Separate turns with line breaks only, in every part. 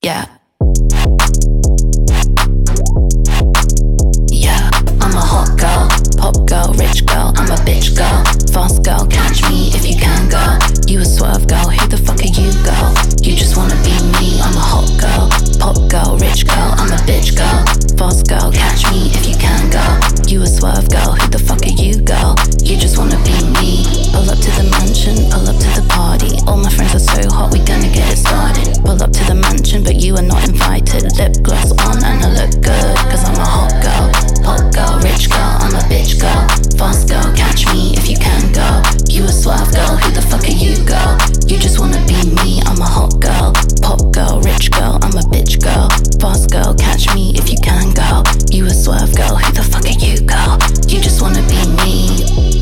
Yeah. Yeah, I'm a hot girl, pop girl, rich girl, I'm a bitch girl, fast girl, catch me if you can, girl. You a swerve girl, who the fuck are you, girl? You just wanna be me, I'm a hot girl, pop girl, rich girl, I'm a bitch girl, fast girl, catch me if you can, girl. You a swerve girl, who the fuck are you, girl? You just wanna be me. Pull up to the mansion, pull up to the party. All my friends are so hot, we gonna get it started. Pull up to the mansion, but you are not invited. Lip gloss on and I look good, cause I'm a hot girl, pop girl, rich girl, I'm a bitch girl, fast girl, catch me if you can, girl. You a swerve girl, who the fuck are you, girl? You just wanna be me, I'm a hot girl, pop girl, rich girl, I'm a bitch girl, fast girl, catch me if you can, girl. You a swerve girl, who the fuck are you, girl? You just wanna be me.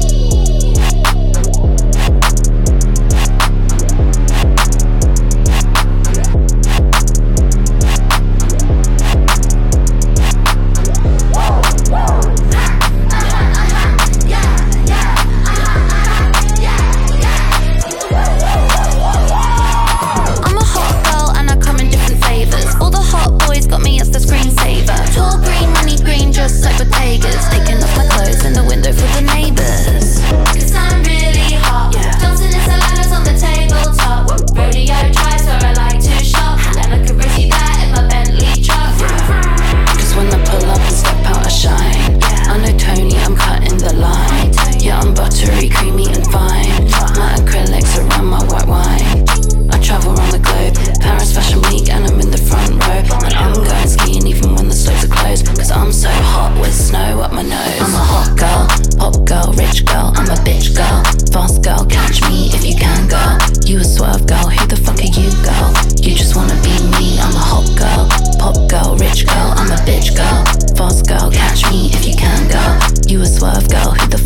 Taking off my clothes in the window for the neighbours.
Cause I'm really hot, dancing in saladas on the tabletop. Rodeo drives where I like to shop, and I can see that in my Bentley truck.
Cause when I pull up and step out I shine. I know Tony, I'm cutting the line. Yeah, I'm buttery, creamy and fine. My acrylics around my white wine. I travel around the globe, Paris Fashion Week, and I'm in the front row. And I'm going skiing even when the slopes are closed, cause I'm so hot with snow up my nose. I'm a hot girl, pop girl, rich girl, I'm a bitch girl, fast girl, catch me if you can, girl. You a swerve girl, who the fuck are you, girl? You just wanna be me, I'm a hot girl, pop girl, rich girl, I'm a bitch girl, fast girl, catch me if you can, girl. You a swerve girl, who the